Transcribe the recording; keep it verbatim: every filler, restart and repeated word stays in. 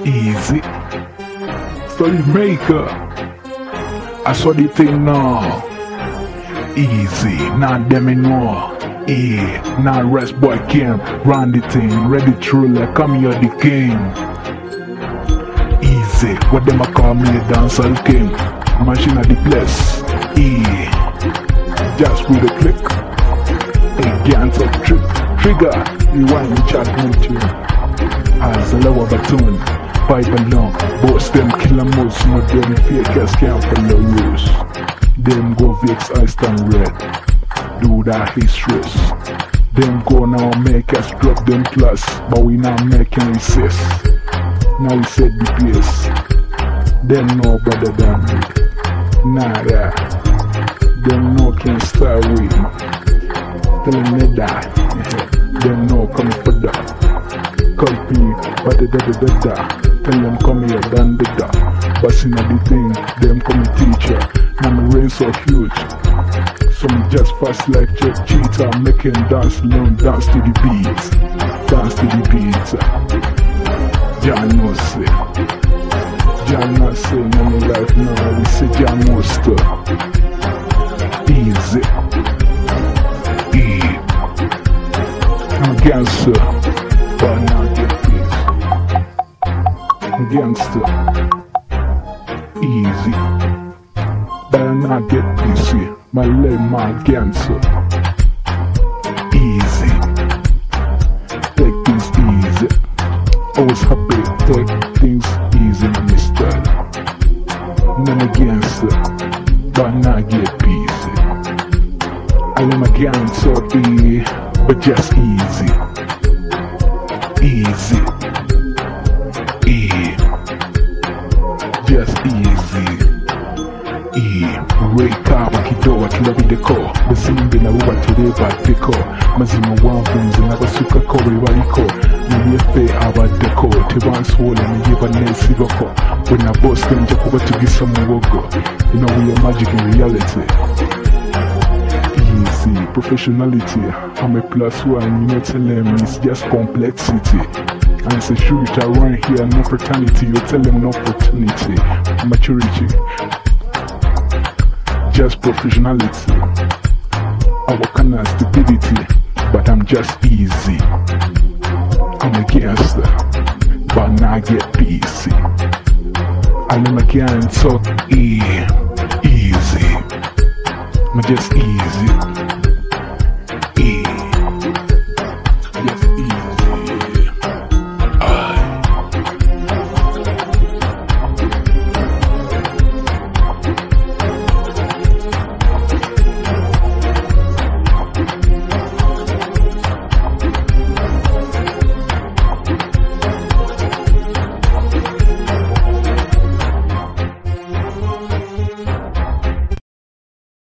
Easy. Story maker. I saw the thing now. Easy. Not them anymore. Eh, now rest boy came, run the thing, ready truly, come here the king. Easy, what them a call me the dancehall king. Machine at the place. Eh, just with a click. A gans of trick, trigger, rewind the chat one tune. As a lower batoon, pipe along, boss them killer most, more them fakers can't follow rules. Them go vex ice and red. Do that histories. Them go now make us drop them class, but we now making resist. Now we set the pace. Them no better than me. Nah yeah. Them no can start with me. Tell them they die. Them no come for that. Copy, but the da da da da. Tell them come here, done the da. But in the thing, them come teacher. Now my rain so huge. So me just fast like Jet Cheetah, making dance alone, dance to the beat, dance to the beat. Jah no say, Jah not say no me life now. We say Jah most easy, easy. I'm gangster, but not get peace. I'm gangster, easy, but not get peace. My leg, my gangster. Easy. Take things easy. Always happy, take things easy, my style. I'm a gangster, but not get busy. I am a gangster, e, but just easy. Easy. E. Just easy. E. Reka wakidoa kila bideko Basimbe na uwa tureba deko Mazima wavunzi na basuka kore wariko Niyefe abadeko Tebansuola niyiba nesiboko When I boss them jakuba tugisa muwogo You know we are magic in reality. Easy, professionality. I'm a plus one, you know tell them it's just complexity. And it's a truth I run here, no fraternity. You tell them no opportunity, maturity. Just professionality. Our kind of stupidity, but I'm just easy. I'm a gangster, but now I get busy. I'm a gangster, talk e easy. I'm just easy.